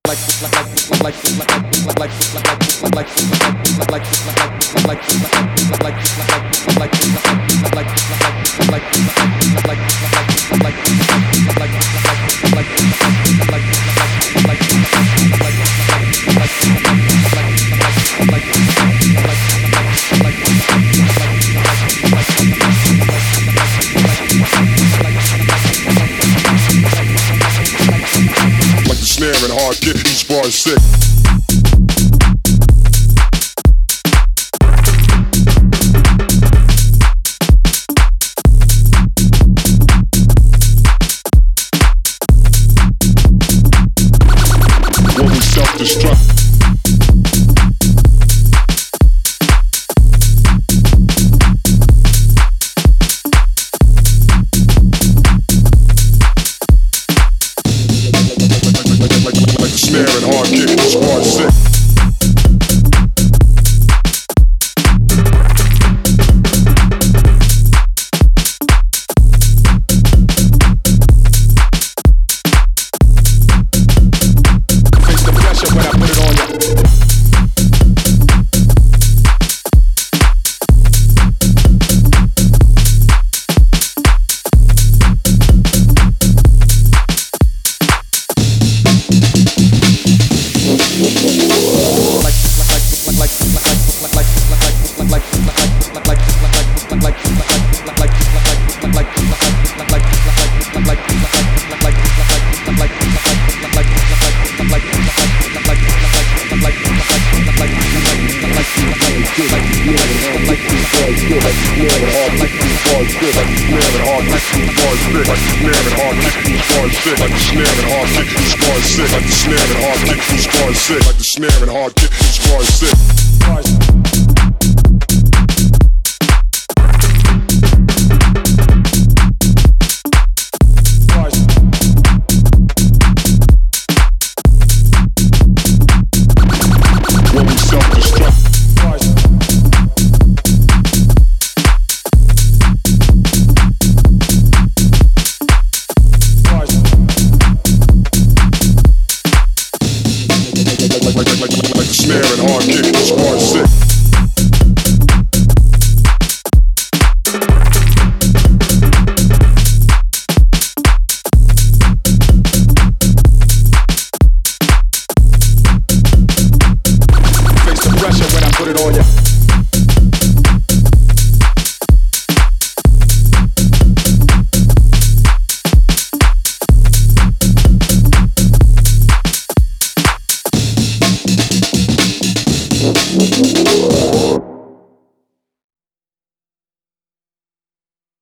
Get these bars sick. When we self-destruct. Snare and hard kick, this part sick. Face the pressure when I put it on ya. Like the snare and hard kick, these bars sick. When we self-destruct. Like the snare and hard kick, these bars sick. Face the pressure when I put it on ya. Yeah.